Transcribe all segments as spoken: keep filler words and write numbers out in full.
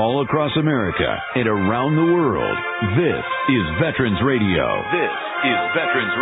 all across America and around the world. This is Veterans Radio. This is Veterans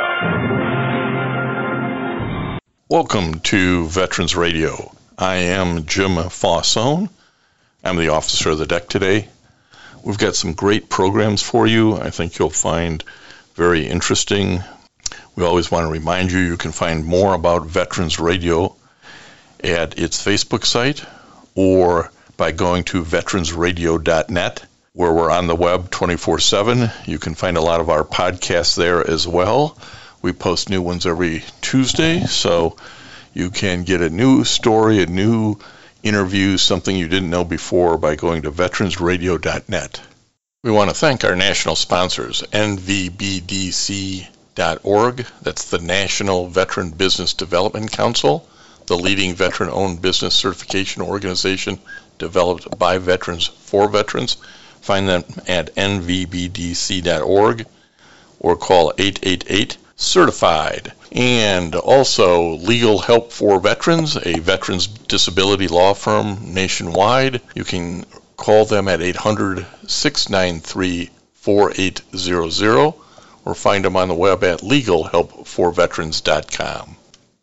Radio. Welcome to Veterans Radio. I am Jim Fossone. I'm the officer of the deck today. We've got some great programs for you. I think you'll find very interesting. We always want to remind you you can find more about Veterans Radio at its Facebook site or by going to veterans radio dot net, where we're on the web twenty-four seven. You can find a lot of our podcasts there as well. We post new ones every Tuesday, so you can get a new story, a new interview, something you didn't know before by going to veterans radio dot net. We want to thank our national sponsors, N V B D C dot org. That's the National Veteran Business Development Council, the leading veteran-owned business certification organization developed by veterans for veterans. Find them at N V B D C dot org or call eight eight eight certified. And also Legal Help for Veterans, a veterans disability law firm nationwide. You can call them at eight hundred, six nine three, four eight zero zero or find them on the web at legal help for veterans dot com.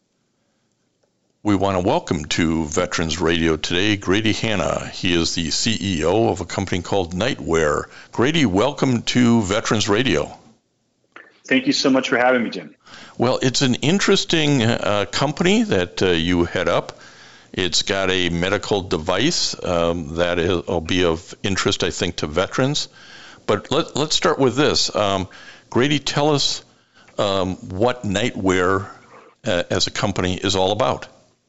We want to welcome to Veterans Radio today Grady Hanna. He is the C E O of a company called Nightwear. Grady, welcome to Veterans Radio. Thank you so much for having me, Jim. Well, it's an interesting uh, company that uh, you head up. It's got a medical device um, that is, will be of interest, I think, to veterans. But let, let's start with this. Um, Grady, tell us um, what Nightwear uh, as a company is all about.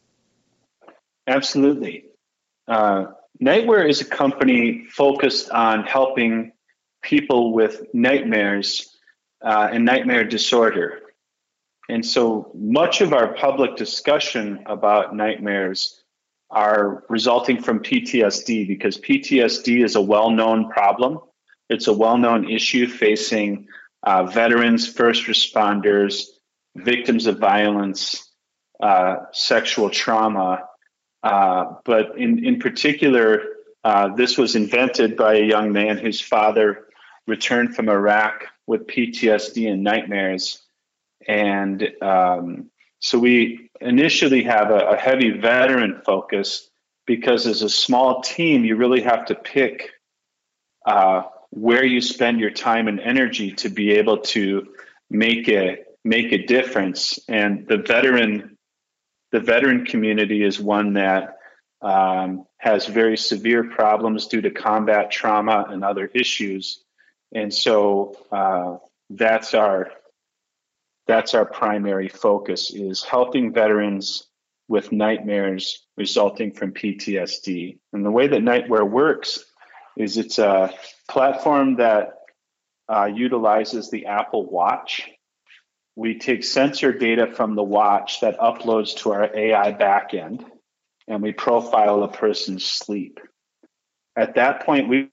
Absolutely. Uh, Nightwear is a company focused on helping people with nightmares uh, and nightmare disorder. And so much of our public discussion about nightmares are resulting from P T S D, because P T S D is a well-known problem. It's a well-known issue facing uh, veterans, first responders, victims of violence, uh, sexual trauma. Uh, but in, in particular, uh, this was invented by a young man whose father returned from Iraq with P T S D and nightmares. And um, so we initially have a, a heavy veteran focus, because as a small team, you really have to pick uh, where you spend your time and energy to be able to make a, make a difference. And the veteran The veteran community is one that um, has very severe problems due to combat trauma and other issues. And so uh, that's our that's our primary focus, is helping veterans with nightmares resulting from P T S D. And the way that Nightwear works is it's a platform that uh, utilizes the Apple Watch. We take sensor data from the watch that uploads to our A I backend, and we profile a person's sleep. At that point, we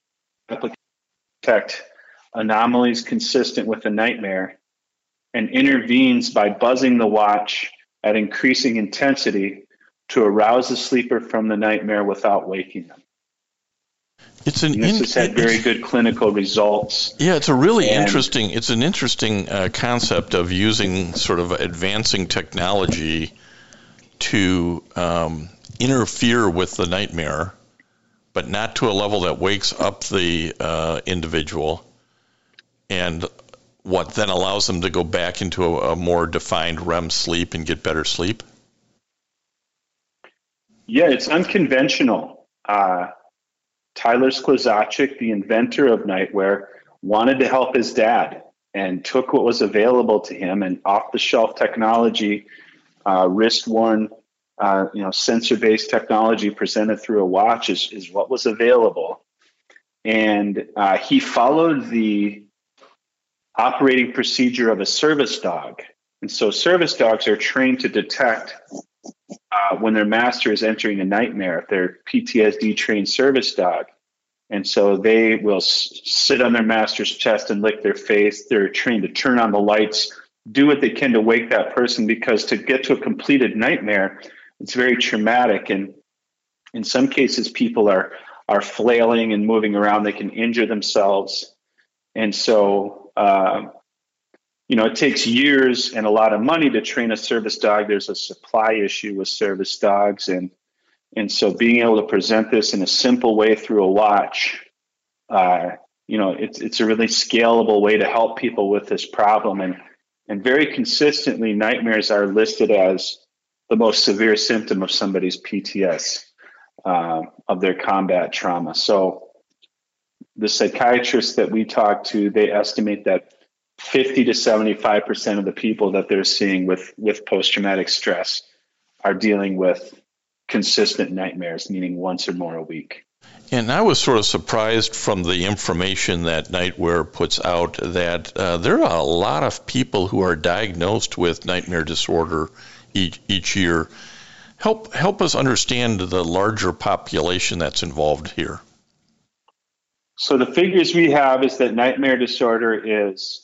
detect anomalies consistent with a nightmare and intervenes by buzzing the watch at increasing intensity to arouse the sleeper from the nightmare without waking them. It's an and this in, has had very good clinical results. Yeah, it's a really and, interesting. It's an interesting uh, concept of using sort of advancing technology to um, interfere with the nightmare, but not to a level that wakes up the uh, individual, and what then allows them to go back into a, a more defined R E M sleep and get better sleep. Yeah, it's unconventional. Uh, Tyler Sklezaczyk, the inventor of Nightwear, wanted to help his dad and took what was available to him, and off-the-shelf technology, uh, wrist-worn, uh, you know, sensor-based technology presented through a watch is, is what was available. And uh, he followed the operating procedure of a service dog. And so service dogs are trained to detect uh, when their master is entering a nightmare, if they're P T S D trained service dog. And so they will s- sit on their master's chest and lick their face. They're trained to turn on the lights, do what they can to wake that person, because to get to a completed nightmare, it's very traumatic. And in some cases, people are are flailing and moving around, they can injure themselves. And so, uh, you know, it takes years and a lot of money to train a service dog. There's a supply issue with service dogs. And, and so being able to present this in a simple way through a watch, uh, you know, it's, it's a really scalable way to help people with this problem. And, and very consistently, nightmares are listed as the most severe symptom of somebody's P T S, uh, of their combat trauma. So the psychiatrists that we talk to, they estimate that fifty to seventy-five percent of the people that they're seeing with, with post-traumatic stress are dealing with consistent nightmares, meaning once or more a week. And I was sort of surprised from the information that Nightwear puts out that uh, there are a lot of people who are diagnosed with nightmare disorder each, each year. Help help us understand the larger population that's involved here. So the figures we have is that nightmare disorder is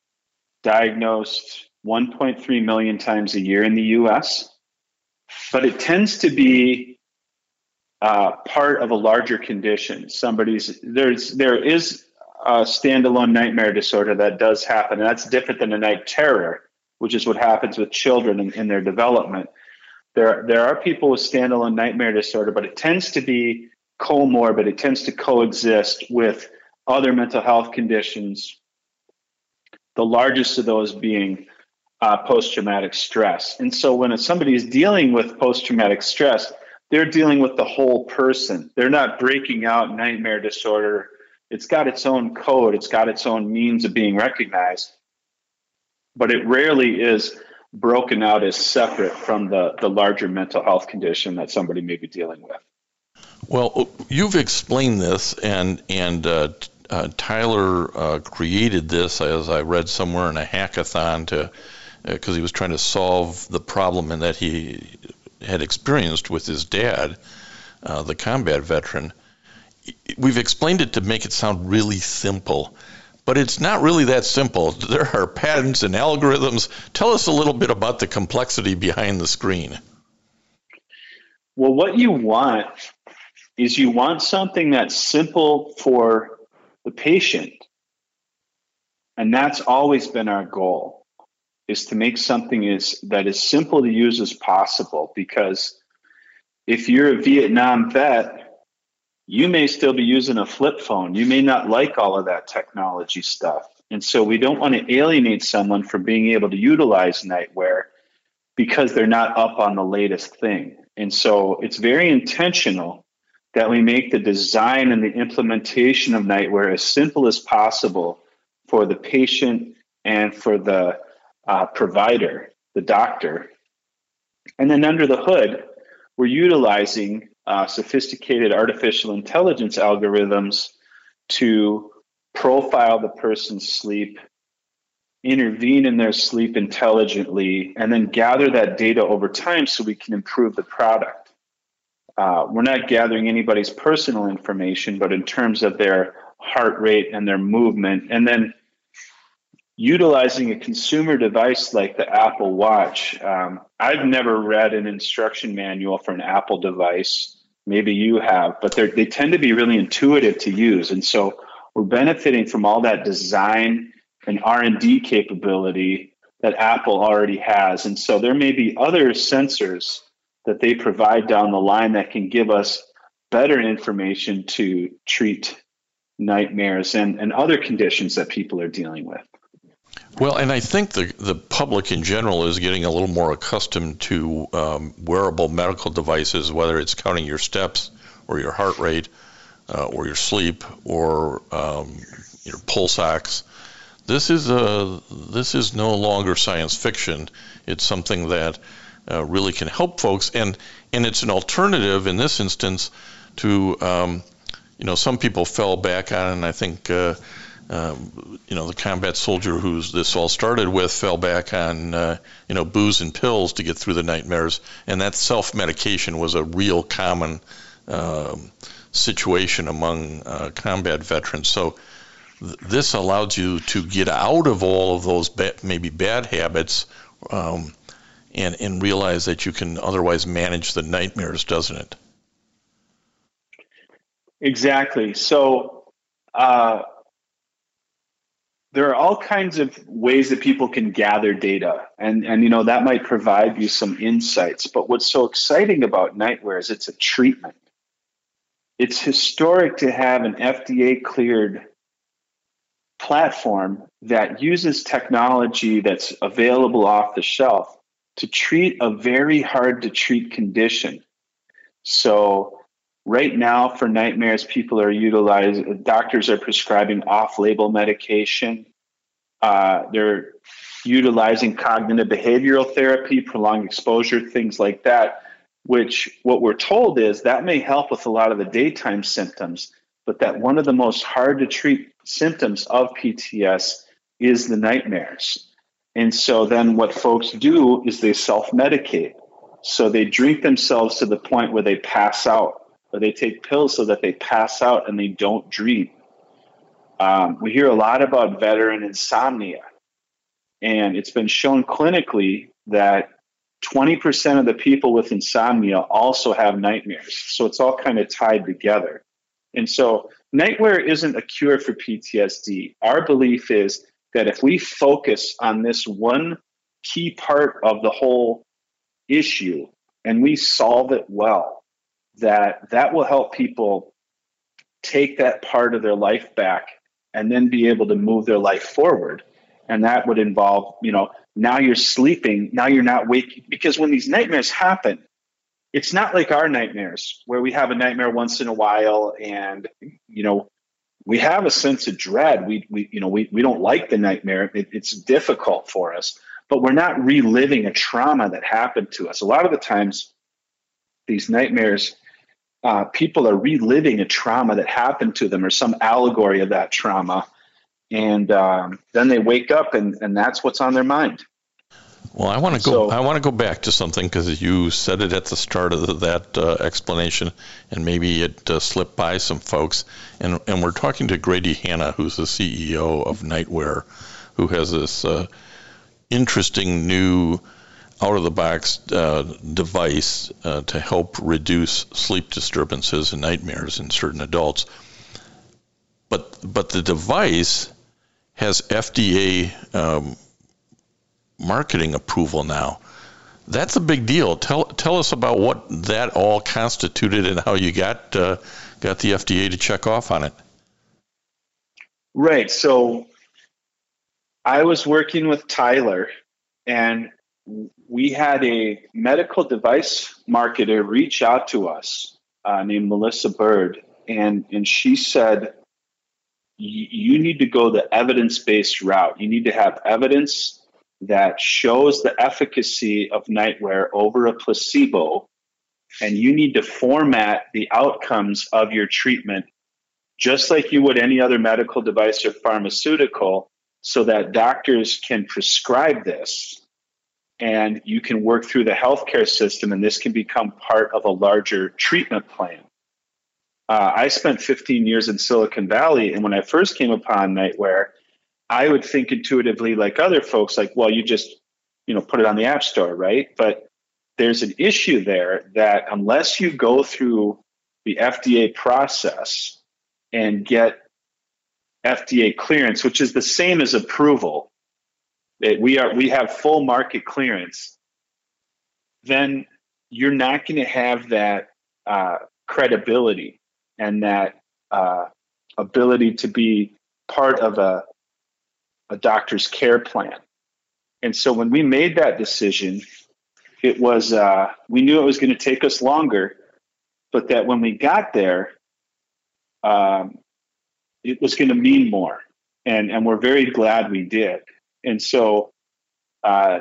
diagnosed one point three million times a year in the U S, but it tends to be uh, part of a larger condition. Somebody's there's there is a standalone nightmare disorder that does happen, and that's different than a night terror, which is what happens with children in, in their development. There there are people with standalone nightmare disorder, but it tends to be comorbid. It tends to coexist with other mental health conditions, the largest of those being uh, post-traumatic stress. And so when somebody is dealing with post-traumatic stress, they're dealing with the whole person. They're not breaking out nightmare disorder. It's got its own code. It's got its own means of being recognized, but it rarely is broken out as separate from the, the larger mental health condition that somebody may be dealing with. Well, you've explained this, and and uh, uh, Tyler uh, created this, as I read somewhere, in a hackathon to because uh, he was trying to solve the problem and that he had experienced with his dad, uh, the combat veteran. We've explained it to make it sound really simple, but it's not really that simple. There are patterns and algorithms. Tell us a little bit about the complexity behind the screen. Well, what you want is you want something that's simple for the patient. And that's always been our goal, is to make something is, that is simple to use as possible. Because if you're a Vietnam vet, you may still be using a flip phone. You may not like all of that technology stuff. And so we don't want to alienate someone from being able to utilize Nightwear because they're not up on the latest thing. And so it's very intentional that we make the design and the implementation of Nightwear as simple as possible for the patient and for the uh, provider, the doctor. And then under the hood, we're utilizing uh, sophisticated artificial intelligence algorithms to profile the person's sleep, intervene in their sleep intelligently, and then gather that data over time so we can improve the product. Uh, we're not gathering anybody's personal information, but in terms of their heart rate and their movement, and then utilizing a consumer device like the Apple Watch. Um, I've never read an instruction manual for an Apple device. Maybe you have, but they tend to be really intuitive to use. And so we're benefiting from all that design and R and D capability that Apple already has. And so there may be other sensors that they provide down the line that can give us better information to treat nightmares and, and other conditions that people are dealing with. Well, and I think the, the public in general is getting a little more accustomed to um, wearable medical devices, whether it's counting your steps or your heart rate uh, or your sleep or um, your pulse ox. This is a, this is no longer science fiction. It's something that uh, really can help folks, and and it's an alternative in this instance to um, you know, some people fell back on, and I think uh, um, you know, the combat soldier who's this all started with fell back on uh, you know, booze and pills to get through the nightmares, and that self-medication was a real common um, situation among uh, combat veterans. So th- this allows you to get out of all of those ba- maybe bad habits. Um, And, and realize that you can otherwise manage the nightmares, doesn't it? Exactly. So uh, there are all kinds of ways that people can gather data, and and you know that might provide you some insights. But what's so exciting about NightWare is it's a treatment. It's historic to have an F D A cleared platform that uses technology that's available off the shelf to treat a very hard to treat condition. So right now for nightmares, people are utilizing, doctors are prescribing off-label medication. Uh, they're utilizing cognitive behavioral therapy, prolonged exposure, things like that, which what we're told is that may help with a lot of the daytime symptoms, but that one of the most hard to treat symptoms of P T S is the nightmares. And so then what folks do is they self-medicate. So they drink themselves to the point where they pass out, or they take pills so that they pass out and they don't dream. Um, we hear a lot about veteran insomnia, and it's been shown clinically that twenty percent of the people with insomnia also have nightmares. So it's all kind of tied together. And so NightWare isn't a cure for P T S D. Our belief is that if we focus on this one key part of the whole issue and we solve it well, that that will help people take that part of their life back and then be able to move their life forward. And that would involve, you know, now you're sleeping, now you're not waking, because when these nightmares happen, it's not like our nightmares where we have a nightmare once in a while and, you know, we have a sense of dread. We, we you know, we, we don't like the nightmare. It, it's difficult for us, but we're not reliving a trauma that happened to us. A lot of the times, these nightmares, uh, people are reliving a trauma that happened to them or some allegory of that trauma. And um, then they wake up and, and that's what's on their mind. Well, I want to go. So, I want to go back to something because you said it at the start of the, that uh, explanation, and maybe it uh, slipped by some folks. And and we're talking to Grady Hanna, who's the C E O of NightWare, who has this uh, interesting new out-of-the-box uh, device uh, to help reduce sleep disturbances and nightmares in certain adults. But but the device has F D A um, marketing approval now. That's a big deal. Tell tell us about what that all constituted and how you got uh, got the F D A to check off on it. Right. So I was working with Tyler, and we had a medical device marketer reach out to us uh, named Melissa Bird, and and she said, you need to go the evidence-based route. You need to have evidence that shows the efficacy of NightWare over a placebo, and you need to format the outcomes of your treatment just like you would any other medical device or pharmaceutical, so that doctors can prescribe this and you can work through the healthcare system, and this can become part of a larger treatment plan. Uh, I spent fifteen years in Silicon Valley, and when I first came upon NightWare, I would think intuitively like other folks, like, well, you just, you know, put it on the App Store, right? But there's an issue there that unless you go through the F D A process and get F D A clearance, which is the same as approval, that we are we have full market clearance, then you're not going to have that uh, credibility and that uh, ability to be part of a a doctor's care plan. And so when we made that decision, it was, uh, we knew it was going to take us longer, but that when we got there, um, it was going to mean more. And, and we're very glad we did. And so uh,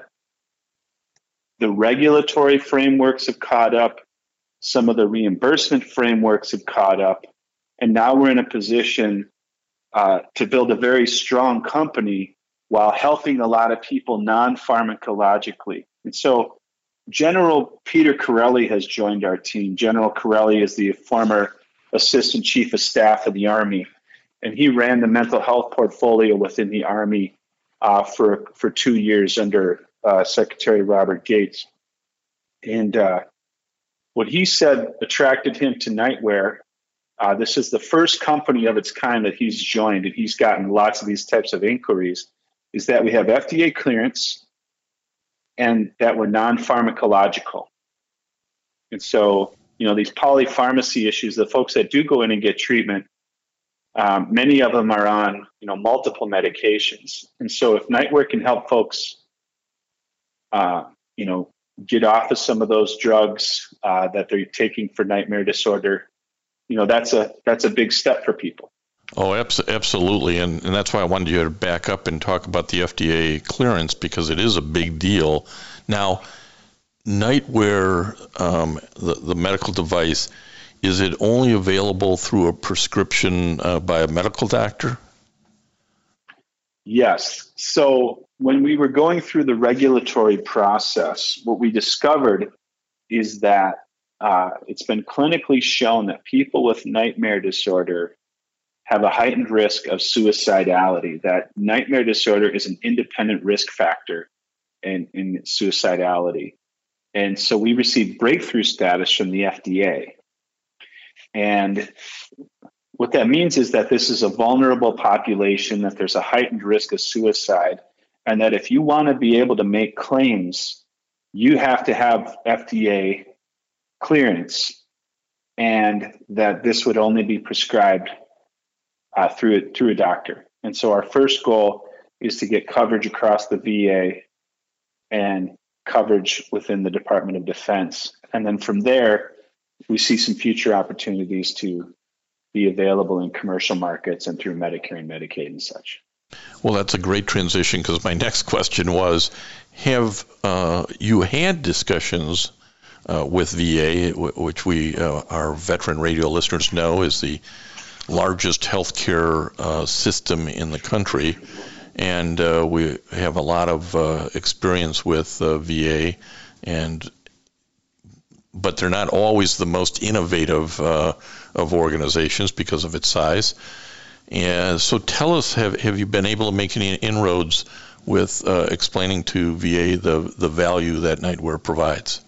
the regulatory frameworks have caught up. Some of the reimbursement frameworks have caught up. And now we're in a position Uh, to build a very strong company while helping a lot of people non-pharmacologically. And so General Peter Corelli has joined our team. General Corelli is the former Assistant Chief of Staff of the Army, and he ran the mental health portfolio within the Army uh, for, for two years under uh, Secretary Robert Gates. And uh, what he said attracted him to NightWare Uh, this is the first company of its kind that he's joined, and he's gotten lots of these types of inquiries, is that we have F D A clearance and that we're non-pharmacological. And so, you know, these polypharmacy issues, the folks that do go in and get treatment, um, many of them are on, you know, multiple medications. And so if NightWare can help folks, uh, you know, get off of some of those drugs uh, that they're taking for nightmare disorder, you know, that's a that's a big step for people. Oh, abs- absolutely. And, and that's why I wanted you to back up and talk about the F D A clearance, because it is a big deal. Now, NightWare, um, the, the medical device, is it only available through a prescription uh, by a medical doctor? Yes. So when we were going through the regulatory process, what we discovered is that uh, it's been clinically shown that people with nightmare disorder have a heightened risk of suicidality, that nightmare disorder is an independent risk factor in, in suicidality. And so we received breakthrough status from the F D A. And what that means is that this is a vulnerable population, that there's a heightened risk of suicide, and that if you want to be able to make claims, you have to have F D A clearance, and that this would only be prescribed uh, through, through a doctor. And so our first goal is to get coverage across the V A and coverage within the Department of Defense. And then from there, we see some future opportunities to be available in commercial markets and through Medicare and Medicaid and such. Well, that's a great transition, because my next question was, have uh, you had discussions uh, with V A, which we, uh, our veteran radio listeners know is the largest healthcare uh, system in the country, and uh, we have a lot of uh, experience with uh, V A, and but they're not always the most innovative uh, of organizations because of its size. And so tell us, have, have you been able to make any inroads with uh, explaining to V A the, the value that NightWare provides?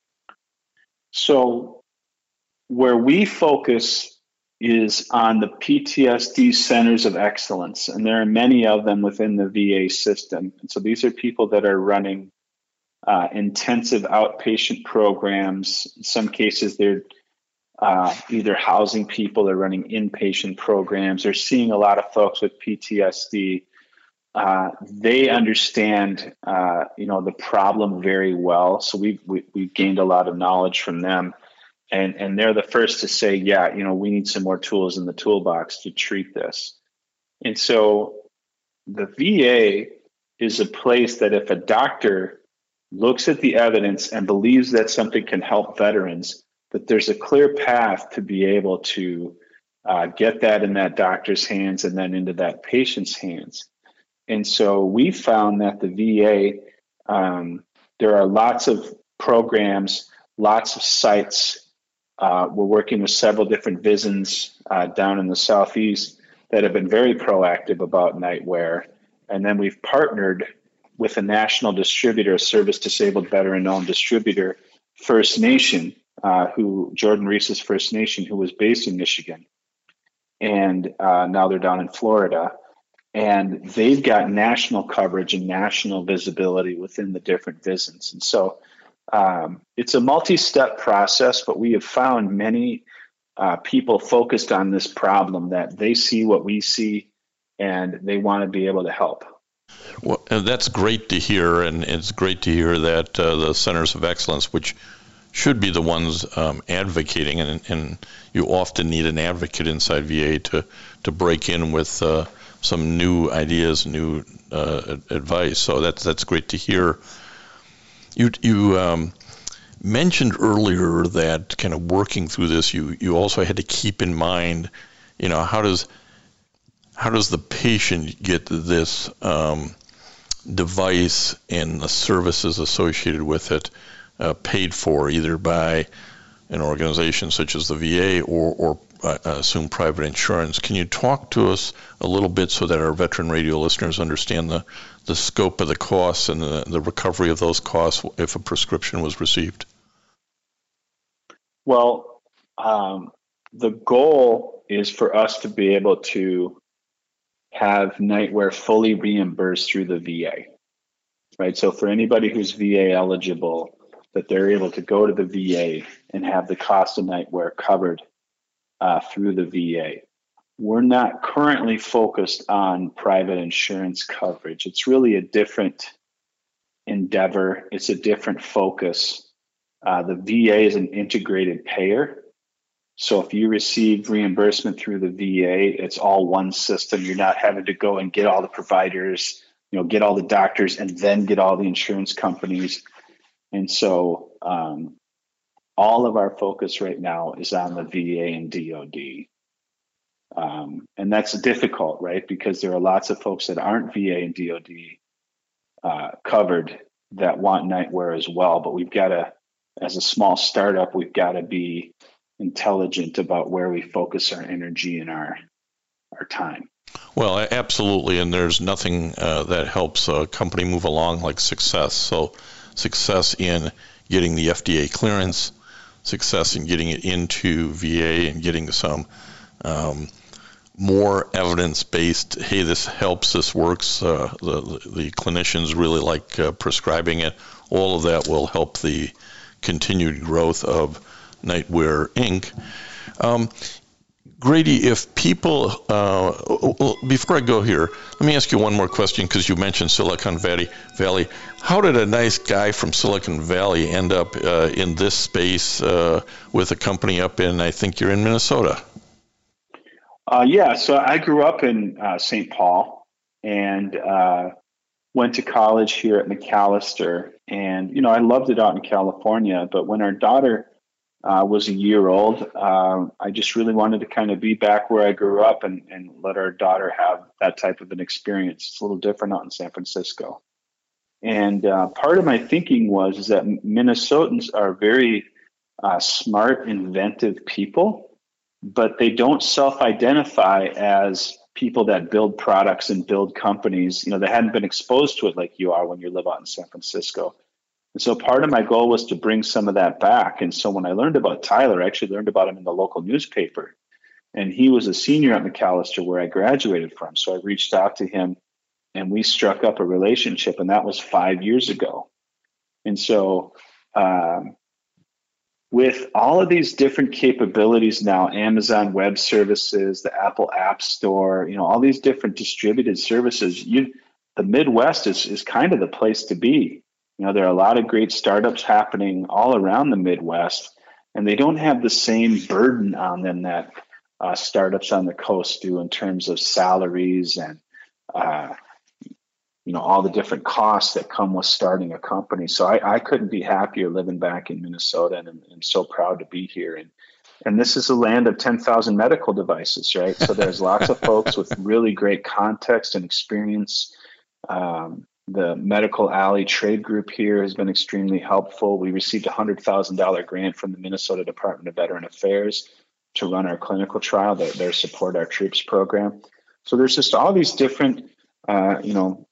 So where we focus is on the P T S D centers of excellence, and there are many of them within the V A system. And so these are people that are running uh, intensive outpatient programs. In some cases, they're uh, either housing people, they're running inpatient programs, they're seeing a lot of folks with P T S D. Uh, they understand, uh, you know, the problem very well. So we've, we, we've gained a lot of knowledge from them. And, and they're the first to say, yeah, you know, we need some more tools in the toolbox to treat this. And so the V A is a place that if a doctor looks at the evidence and believes that something can help veterans, that there's a clear path to be able to uh, get that in that doctor's hands and then into that patient's hands. And so we found that the V A, um, there are lots of programs, lots of sites. Uh, we're working with several different V I S Ns uh, down in the Southeast that have been very proactive about NightWare. And then we've partnered with a national distributor, a service disabled veteran-owned distributor, First Nation, uh, who Jordan Reese's First Nation, who was based in Michigan. And uh, now they're down in Florida. And they've got national coverage and national visibility within the different V I S Ns. And so Um, it's a multi-step process, but we have found many uh, people focused on this problem, that they see what we see and they want to be able to help. Well, and that's great to hear, and it's great to hear that uh, the Centers of Excellence, which should be the ones um, advocating, and, and you often need an advocate inside V A to, to break in with uh, some new ideas, new uh, advice. So that's that's great to hear. You you um, mentioned earlier that kind of working through this, you, you also had to keep in mind, you know, how does how does the patient get this um, device and the services associated with it uh, paid for, either by an organization such as the V A or, or uh, assume private insurance. Can you talk to us a little bit so that our veteran radio listeners understand the, the scope of the costs and the, the recovery of those costs if a prescription was received? Well, um, the goal is for us to be able to have NightWare fully reimbursed through the V A, right? So for anybody who's V A eligible, that they're able to go to the V A and have the cost of NightWare covered uh, through the V A. We're not currently focused on private insurance coverage. It's really a different endeavor. It's a different focus. Uh, the V A is an integrated payer. So if you receive reimbursement through the V A, it's all one system. You're not having to go and get all the providers, you know, get all the doctors and then get all the insurance companies. And so um, all of our focus right now is on the V A and D O D. Um, and that's difficult, right? Because there are lots of folks that aren't V A and D O D uh, covered that want NightWare as well. But we've got to, as a small startup, we've got to be intelligent about where we focus our energy and our our time. Well, absolutely, and there's nothing uh, that helps a company move along like success. So success in getting the F D A clearance, success in getting it into V A and getting some um, more evidence-based, hey, this helps, this works, uh, the, the clinicians really like uh, prescribing it. All of that will help the continued growth of NightWare Incorporated. Um, Grady, if people, uh, well, before I go here, let me ask you one more question because you mentioned Silicon Valley. Valley. How did a nice guy from Silicon Valley end up uh, in this space uh, with a company up in, I think you're in Minnesota? Uh, yeah, so I grew up in uh, Saint Paul and uh, went to college here at Macalester. And, you know, I loved it out in California, but when our daughter Uh, was a year old. Uh, I just really wanted to kind of be back where I grew up and, and let our daughter have that type of an experience. It's a little different out in San Francisco. And uh, part of my thinking was is that Minnesotans are very uh, smart, inventive people, but they don't self-identify as people that build products and build companies. You know, they hadn't been exposed to it like you are when you live out in San Francisco. And so part of my goal was to bring some of that back. And so when I learned about Tyler, I actually learned about him in the local newspaper. And he was a senior at Macalester where I graduated from. So I reached out to him and we struck up a relationship. And that was five years ago. And so um, with all of these different capabilities now, Amazon Web Services, the Apple App Store, you know, all these different distributed services, you, the Midwest is, is kind of the place to be. You know, there are a lot of great startups happening all around the Midwest, and they don't have the same burden on them that uh, startups on the coast do in terms of salaries and, uh, you know, all the different costs that come with starting a company. So I, I couldn't be happier living back in Minnesota, and I'm, I'm so proud to be here. And and this is a land of ten thousand medical devices, right? So there's lots of folks with really great context and experience. Um, The Medical Alley Trade Group here has been extremely helpful. We received a one hundred thousand dollars grant from the Minnesota Department of Veteran Affairs to run our clinical trial, their, their Support Our Troops program. So there's just all these different, uh, you know,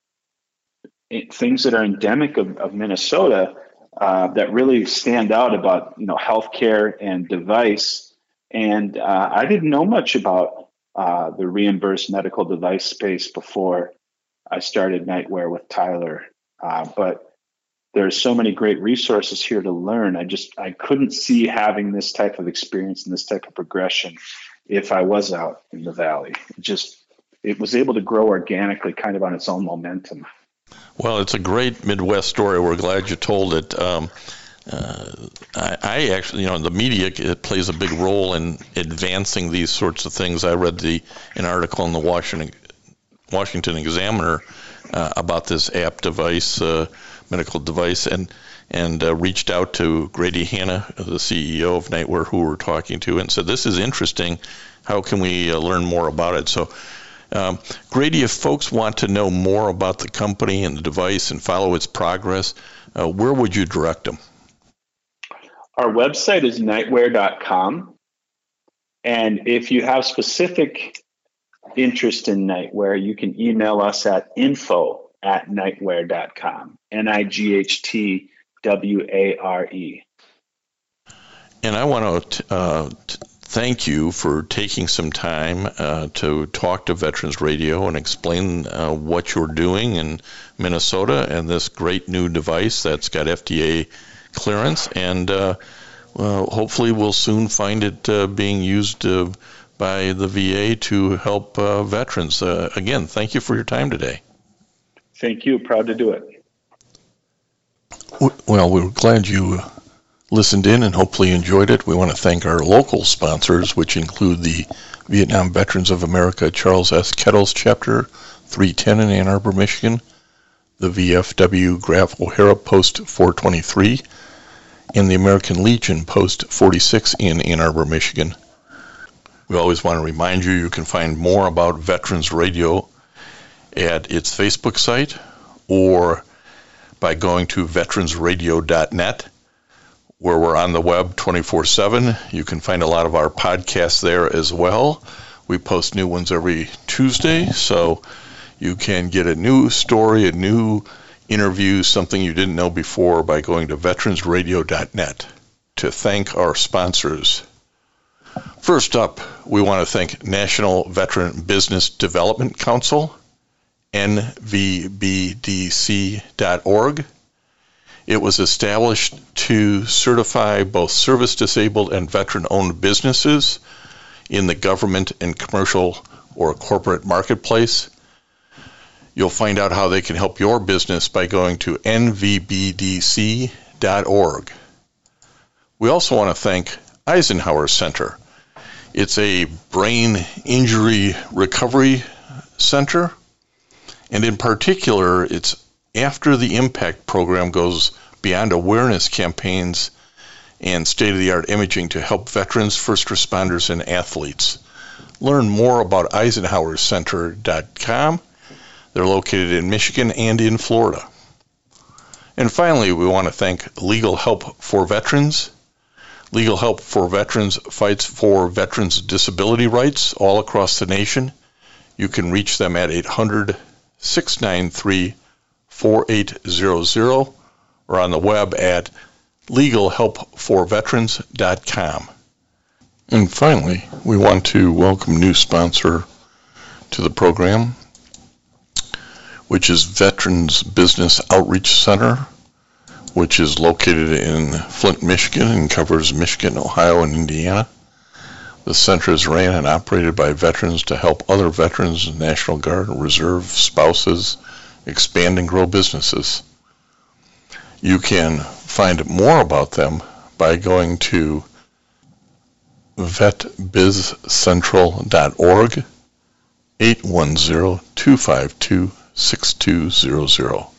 it, things that are endemic of, of Minnesota uh, that really stand out about, you know, healthcare and device. And uh, I didn't know much about uh, the reimbursed medical device space before I started NightWare with Tyler, uh, but there's so many great resources here to learn. I just, I couldn't see having this type of experience and this type of progression if I was out in the Valley. It just, it was able to grow organically kind of on its own momentum. Well, it's a great Midwest story. We're glad you told it. Um, uh, I, I actually, you know, the media it plays a big role in advancing these sorts of things. I read the an article in the Washington Washington Examiner uh, about this app device, uh, medical device, and and uh, reached out to Grady Hanna, the C E O of NightWare, who we're talking to, and said, this is interesting. How can we uh, learn more about it? So, um, Grady, if folks want to know more about the company and the device and follow its progress, uh, where would you direct them? Our website is nightware dot com. And if you have specific interest in NightWare, you can email us at info at nightware dot com. N I G H T W A R E. And I want to uh, thank you for taking some time uh, to talk to Veterans Radio and explain uh, what you're doing in Minnesota and this great new device that's got F D A clearance. And uh, well, hopefully we'll soon find it uh, being used uh, by the V A to help uh, veterans. Uh, again, thank you for your time today. Thank you. Proud to do it. Well, we're glad you listened in and hopefully enjoyed it. We want to thank our local sponsors, which include the Vietnam Veterans of America Charles S. Kettles Chapter three ten in Ann Arbor, Michigan, the V F W Graf O'Hara Post four twenty-three, and the American Legion Post forty-six in Ann Arbor, Michigan. We always want to remind you you can find more about Veterans Radio at its Facebook site or by going to veterans radio dot net, where we're on the web twenty-four seven. You can find a lot of our podcasts there as well. We post new ones every Tuesday, so you can get a new story, a new interview, something you didn't know before by going to veterans radio dot net. To thank our sponsors. First up, we want to thank National Veteran Business Development Council, N V B D C dot org. It was established to certify both service-disabled and veteran-owned businesses in the government and commercial or corporate marketplace. You'll find out how they can help your business by going to N V B D C dot org. We also want to thank Eisenhower Center. It's a brain injury recovery center, and in particular, it's after the IMPACT program goes beyond awareness campaigns and state-of-the-art imaging to help veterans, first responders, and athletes. Learn more about eisenhower center dot com. They're located in Michigan and in Florida. And finally, we want to thank Legal Help for Veterans. Legal Help for Veterans fights for veterans' disability rights all across the nation. You can reach them at eight hundred, six nine three, four eight zero zero or on the web at legal help for veterans dot com. And finally, we want to welcome a new sponsor to the program, which is Veterans Business Outreach Center, which is located in Flint, Michigan, and covers Michigan, Ohio, and Indiana. The center is ran and operated by veterans to help other veterans, National Guard, Reserve, spouses, expand and grow businesses. You can find more about them by going to vet biz central dot org, eight one zero, two five two, six two zero zero.